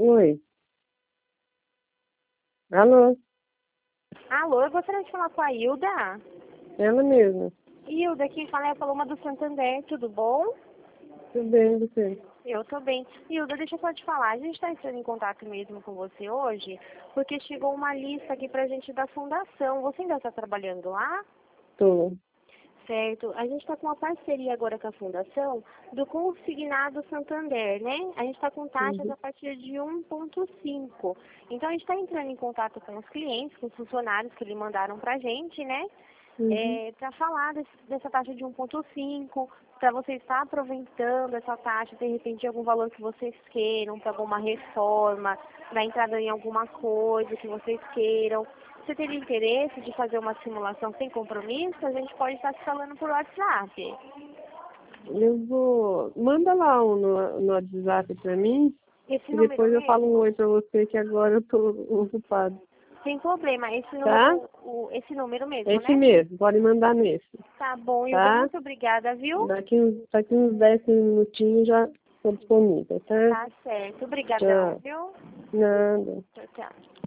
Oi. Alô? Alô, eu gostaria de falar com a Hilda. Ela mesma. Hilda, quem fala é a Paloma do Santander, tudo bom? Tudo bem, você? Eu tô bem. Hilda, deixa eu só te falar, a gente tá entrando em contato mesmo com você hoje, porque chegou uma lista aqui pra gente da fundação. Você ainda tá trabalhando lá? Tô. Certo. A gente está com uma parceria agora com a Fundação do Consignado Santander, né? A gente está com taxas Uhum. a partir de 1,5. Então, a gente está entrando em contato com os clientes, com os funcionários que eles mandaram para a gente, né? Uhum. Para falar dessa taxa de 1,5, para você estar aproveitando essa taxa, de repente, algum valor que vocês queiram, para alguma reforma, para entrada em alguma coisa que vocês queiram. Você teria interesse de fazer uma simulação sem compromisso? A gente pode estar se falando por WhatsApp. Eu vou... Manda lá no WhatsApp pra mim, Esse e número depois eu falo um mesmo? oi pra você, que agora eu tô ocupado. Sem problema. Tá? Esse número mesmo, Esse né? mesmo, pode mandar nesse. Tá bom, Hilda. Tá? Muito obrigada, viu? Daqui uns 10 minutinhos já estou disponível, tá? Tá certo. Obrigadão, Tchau. viu? Nada. Tchau, tchau.